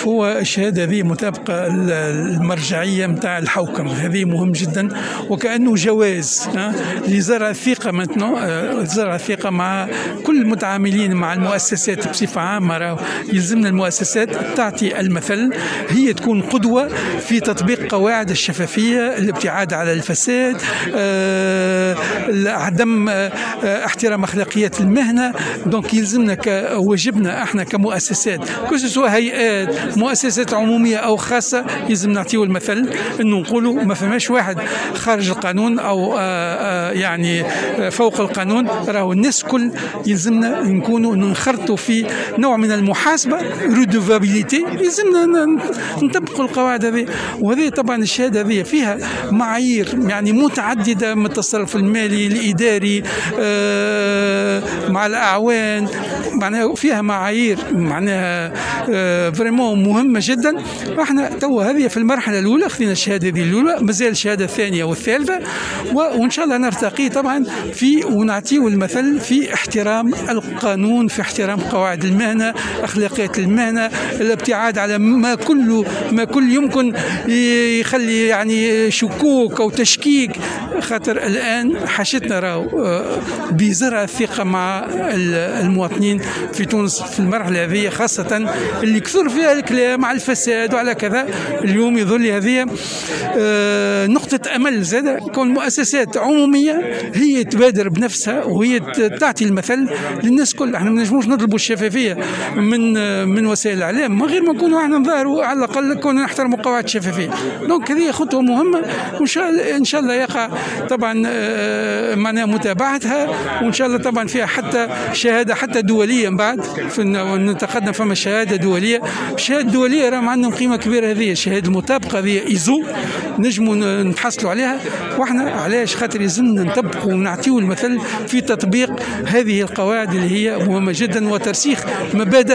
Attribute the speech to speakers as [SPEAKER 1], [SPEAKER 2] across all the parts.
[SPEAKER 1] شوف، هو الشهادة هذه مطابقة المرجعية متاع الحوكمة، هذه مهم جدا، وكأنه جواز لزرع الثقة زرع الثقة مع كل المتعاملين مع المؤسسات بصفة عامة. يلزمنا المؤسسات تعطي المثل، هي تكون قدوة في تطبيق قواعد الشفافية، الابتعاد على الفساد، عدم احترام أخلاقيات المهنة. دونك يلزمنا واجبنا احنا كمؤسسات، سواء هيئات مؤسسات عمومية أو خاصة، يلزم نعطيه المثل، انه نقولوا ما فماش واحد خارج القانون او يعني فوق القانون. راهو الناس كل يلزمنا نكونوا ننخرطوا في نوع من المحاسبة، ريدوفابيليتي، يلزمنا نطبقوا القواعد هذه. وهذه طبعا الشهادة هذه فيها معايير يعني متعددة، من التصرف المالي الإداري مع الأعوان، معناها فيها معايير معناها فريمون مهمة جدا. احنا توا هذه في المرحلة الأولى، خذينا الشهادة هذه الأولى، مازال الشهادة الثانية والثالثة، وإن شاء الله نرتقي طبعا في ونعطيه المثل في احترام القانون، في احترام قواعد المهنة، أخلاقيات المهنة، الابتعاد على ما كل يمكن يخلي يعني شكوك أو تشكيك. خاطر الآن حاجتنا راهو بزرع الثقة مع المواطنين في تونس في المرحلة هذه، خاصة اللي كثر فيها الكلام على الفساد وعلى كذا. اليوم يظل هذه نقطة أمل زادة، كون مؤسسات عمومية هي تبادر بنفسها وهي تعطي المثل للناس كل. احنا ما نجموش نطلبوا الشفافية من وسائل الإعلام من غير ما نكونوا احنا نظهروا على الأقل كنا نحترموا قواعد الشفافية. دونك هذه خطوة مهمة، وإن شاء الله يقع طبعا معناها متابعتها، وإن شاء الله طبعا فيها حتى شهادة حتى دولية من بعد نتقدم. فما شهادة دولية، الشهادة الدولية راه عندهم قيمة كبيرة. هذه الشهادة المطابقة هذه إيزو نجموا نتحصلوا عليها، واحنا علاش؟ خاطر يلزمنا نطبقوا ونعطيوا المثل في تطبيق هذه القواعد اللي هي مهمة جدا، وترسيخ مبادئ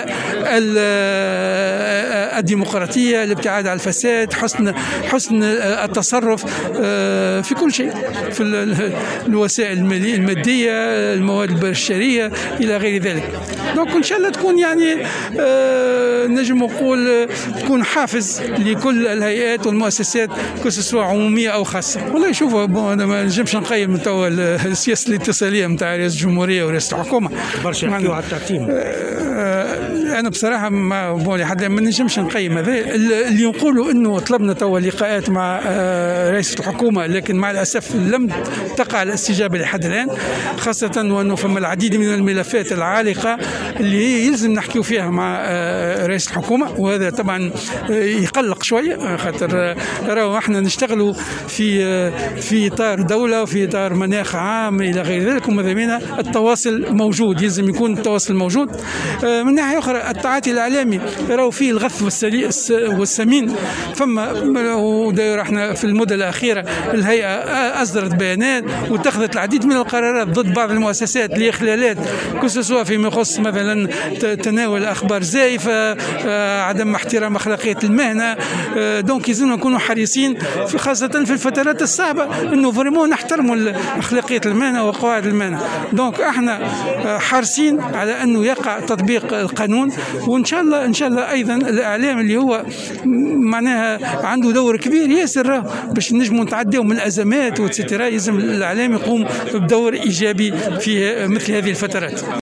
[SPEAKER 1] الديمقراطية، الابتعاد عن الفساد، حسن التصرف في كل شيء، في الوسائل المادية، المواد البشرية إلى غير ذلك. دونك إن شاء الله تكون يعني نجم نقول تكون حافز لكل الهيئات والمؤسسات سواء عمومية أو خاصة. والله شوفوا، أنا ما نجمش نقيم من توا السياسة الاتصالية نتاع رئيس الجمهورية ورئيس الحكومة،
[SPEAKER 2] برشا نحكيو على التعتيم.
[SPEAKER 1] أنا بصراحة ما نجمش نقيم هذا. اللي نقولوا إنه طلبنا توا لقاءات مع رئيس الحكومة، لكن مع الأسف لم تقع الاستجابة لحد الآن، خاصة وأنه فما العديد من الملفات العالقة اللي يلزم نحكيو فيها مع رئيس الحكومة، وهذا طبعا يقلق شوية، خاطر راهو احنا نشتغلوا في إطار دولة وفي إطار مناخ عام إلى غير ذلك، وماذا بينا التواصل موجود، يلزم يكون التواصل موجود. من ناحية أخرى التعاطي الإعلامي راهو فيه الغث والسمين. فما وداير احنا في المدة الأخيرة الهيئة أصدرت بيانات واتخذت العديد من القرارات ضد بعض المؤسسات لإخلالات، سواء فيما يخص مثلا تناول أخبار زائفة، عدم احترام أخلاقيات المهنة. دونك يلزمنا نكونوا حريصين خاصة في الفترات الصعبة انه فريمون نحترموا أخلاقيات المهنة وقواعد المهنة. دونك احنا حريصين على انه يقع تطبيق القانون، وان شاء الله ايضا الاعلام اللي هو معناها عنده دور كبير ياسر باش نجموا نتعداو من الازمات وتسترا، يلزم الاعلام يقوم بدور ايجابي في مثل هذه الفترات.